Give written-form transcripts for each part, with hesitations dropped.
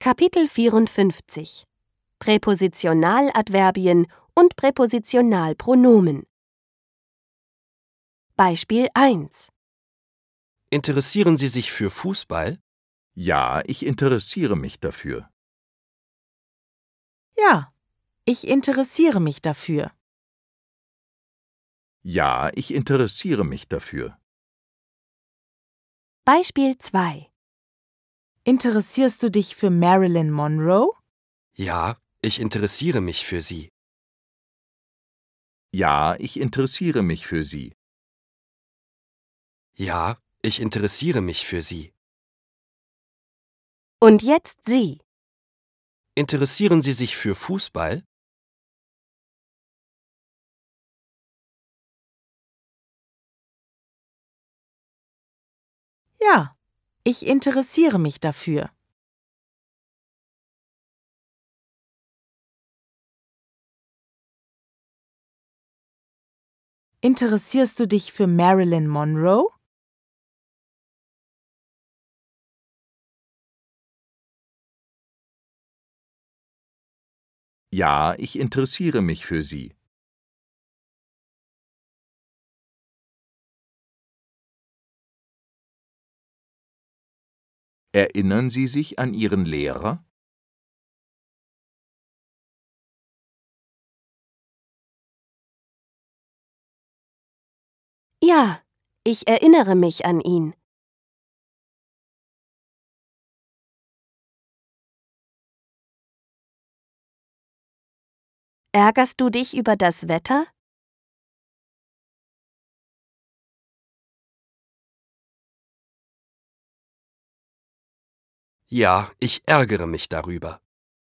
Kapitel 54 Präpositionaladverbien und Präpositionalpronomen. Beispiel 1. Interessieren Sie sich für Fußball? Ja, ich interessiere mich dafür. Ja, ich interessiere mich dafür. Ja, ich interessiere mich dafür. Beispiel 2. Interessierst du dich für Marilyn Monroe? Ja, ich interessiere mich für sie. Ja, ich interessiere mich für sie. Ja, ich interessiere mich für sie. Und jetzt Sie. Interessieren Sie sich für Fußball? Ja, ich interessiere mich dafür. Interessierst du dich für Marilyn Monroe? Ja, ich interessiere mich für sie. Erinnern Sie sich an Ihren Lehrer? Ja, ich erinnere mich an ihn. Ärgerst du dich über das Wetter? Ja, ich ärgere mich darüber.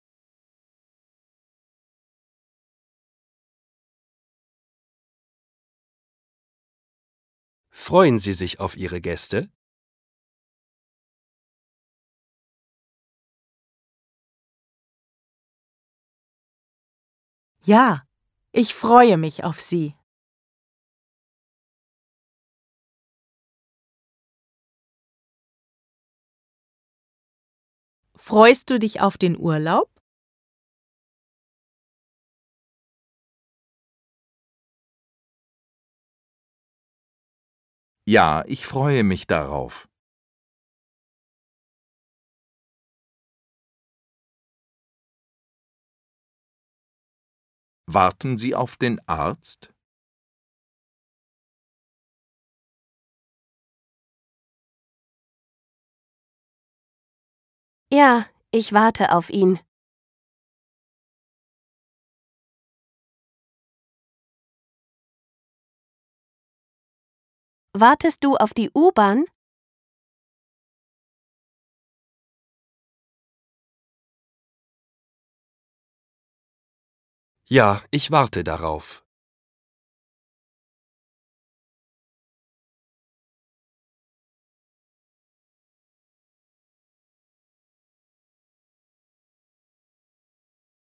Freuen Sie sich auf Ihre Gäste? Ja, ich freue mich auf sie. Freust du dich auf den Urlaub? Ja, ich freue mich darauf. Warten Sie auf den Arzt? Ja, ich warte auf ihn. Wartest du auf die U-Bahn? Ja, ich warte darauf.